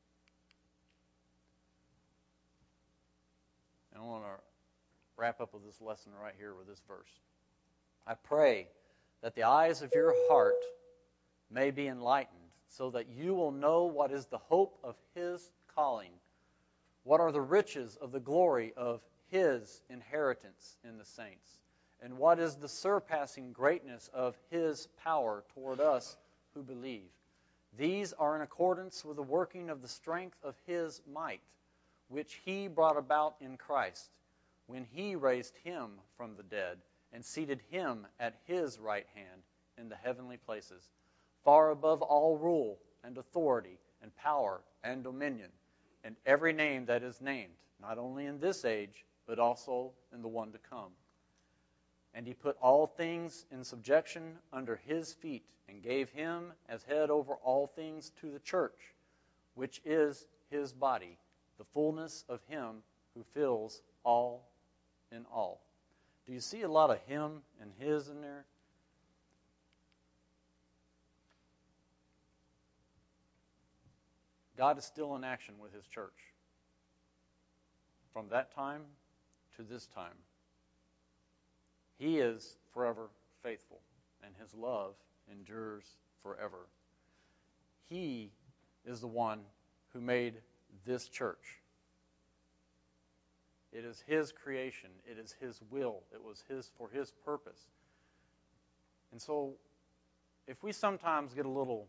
And I want to wrap up with this lesson right here with this verse. I pray that the eyes of your heart may be enlightened, so that you will know what is the hope of his calling, what are the riches of the glory of his inheritance in the saints, and what is the surpassing greatness of his power toward us who believe. These are in accordance with the working of the strength of his might, which he brought about in Christ, when he raised him from the dead and seated him at his right hand in the heavenly places, far above all rule and authority and power and dominion, and every name that is named, not only in this age, but also in the one to come. And he put all things in subjection under his feet, and gave him as head over all things to the church, which is his body, the fullness of him who fills all in all. Do you see a lot of him and his in there? God is still in action with his church. From that time to this time. He is forever faithful, and his love endures forever. He is the one who made this church. It is his creation. It is his will. It was for his purpose. And so, if we sometimes get a little,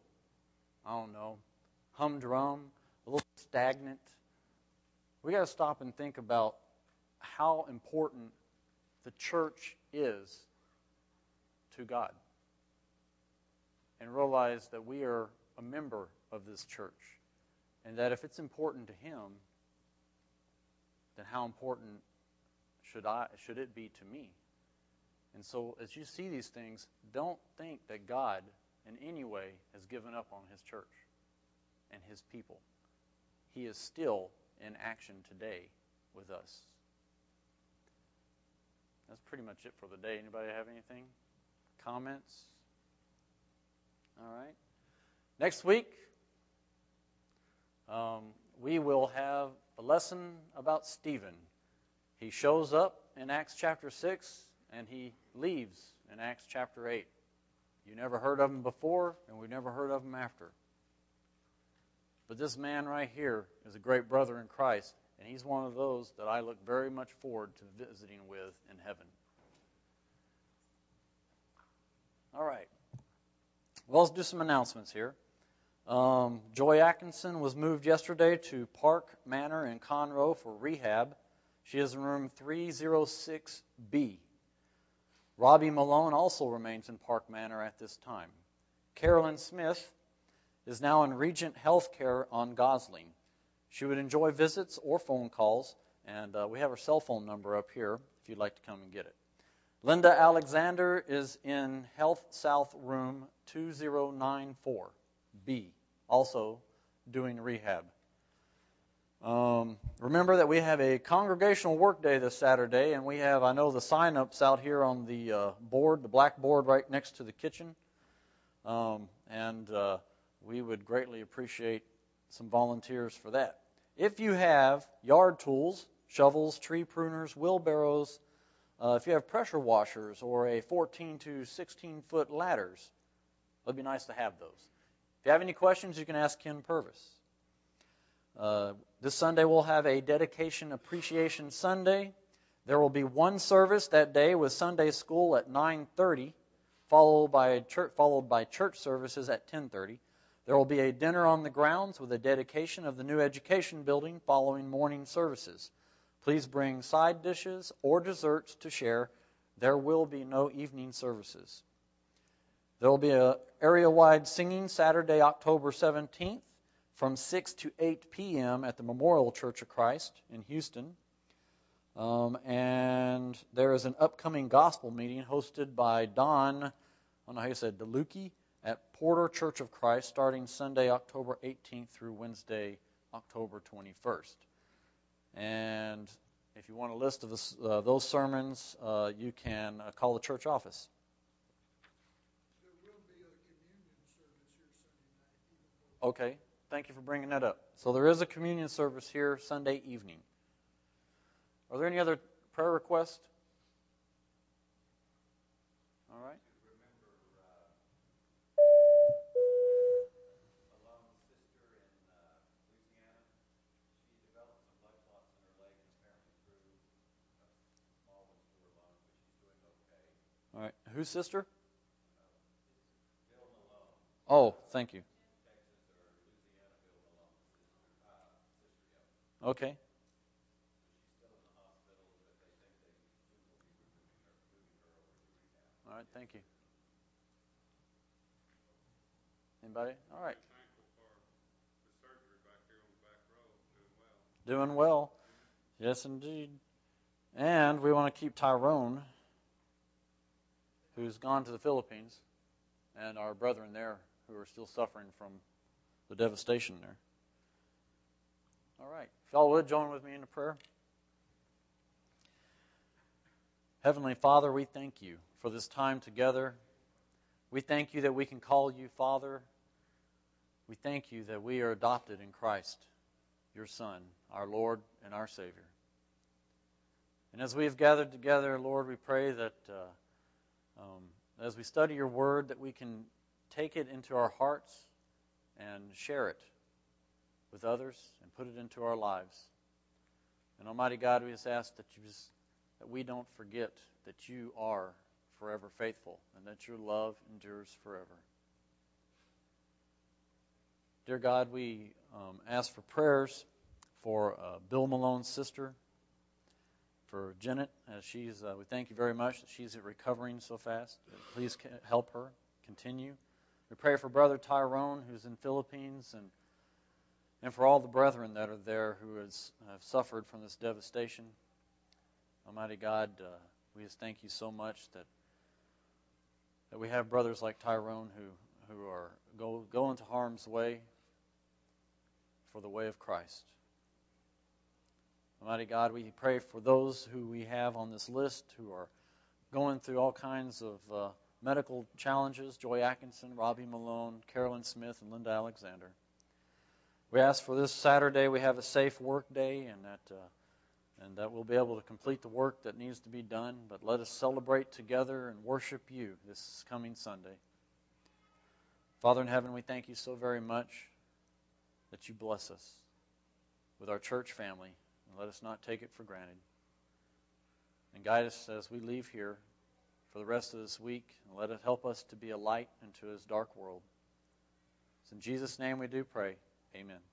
humdrum, a little stagnant, we got to stop and think about how important the church is to God. And realize that we are a member of this church. And that if it's important to him, then how important should it be to me? And so as you see these things, don't think that God in any way has given up on his church and his people. He is still in action today with us. That's pretty much it for the day. Anybody have anything? Comments? All right. Next week, we will have a lesson about Stephen. He shows up in Acts chapter 6, and he leaves in Acts chapter 8. You never heard of him before, and we never heard of him after. But this man right here is a great brother in Christ, and he's one of those that I look very much forward to visiting with in heaven. All right. Well, let's do some announcements here. Joy Atkinson was moved yesterday to Park Manor in Conroe for rehab. She is in room 306B. Robbie Malone also remains in Park Manor at this time. Carolyn Smith is now in Regent Healthcare on Gosling. She would enjoy visits or phone calls, and we have her cell phone number up here if you'd like to come and get it. Linda Alexander is in Health South Room 2094B, also doing rehab. Remember that we have a congregational work day this Saturday, and we have, I know, the sign-ups out here on the board, the blackboard right next to the kitchen. And we would greatly appreciate some volunteers for that. If you have yard tools, shovels, tree pruners, wheelbarrows, if you have pressure washers or a 14 to 16-foot ladders, it would be nice to have those. If you have any questions, you can ask Ken Purvis. This Sunday we'll have a Dedication Appreciation Sunday. There will be one service that day with Sunday school at 9:30, followed by church services at 10:30. There will be a dinner on the grounds with a dedication of the new education building following morning services. Please bring side dishes or desserts to share. There will be no evening services. There will be an area-wide singing Saturday, October 17th from 6 to 8 p.m. at the Memorial Church of Christ in Houston. And there is an upcoming gospel meeting hosted by Don, I don't know how you said, DeLucchi at Porter Church of Christ starting Sunday, October 18th through Wednesday, October 21st. And if you want a list of those sermons, you can call the church office. There will be a communion service here Sunday night. Okay, thank you for bringing that up. So there is a communion service here Sunday evening. Are there any other prayer requests? All right. All right. Whose sister? Oh, thank you. Okay. All right, thank you. Anybody? All right. Thankful for the surgery back here on the back row. Doing well. Yes, indeed. And we want to keep Tyrone, who's gone to the Philippines, and our brethren there who are still suffering from the devastation there. All right. If y'all would join with me in a prayer. Heavenly Father, we thank you for this time together. We thank you that we can call you Father. We thank you that we are adopted in Christ, your Son, our Lord and our Savior. And as we have gathered together, Lord, we pray that as we study your word, that we can take it into our hearts and share it with others and put it into our lives. And Almighty God, we just ask that we don't forget that you are forever faithful and that your love endures forever. Dear God, we ask for prayers for Bill Malone's sister, for Janet, as we thank you very much that she's recovering so fast. Please help her continue. We pray for Brother Tyrone, who's in Philippines, and for all the brethren that are there who have suffered from this devastation. Almighty God, we just thank you so much that we have brothers like Tyrone who are go into harm's way for the way of Christ. Almighty God, we pray for those who we have on this list who are going through all kinds of medical challenges: Joy Atkinson, Robbie Malone, Carolyn Smith, and Linda Alexander. We ask for this Saturday we have a safe work day and that we'll be able to complete the work that needs to be done. But let us celebrate together and worship you this coming Sunday. Father in heaven, we thank you so very much that you bless us with our church family. And let us not take it for granted. And guide us as we leave here for the rest of this week, and let it help us to be a light into his dark world. It's in Jesus' name we do pray. Amen.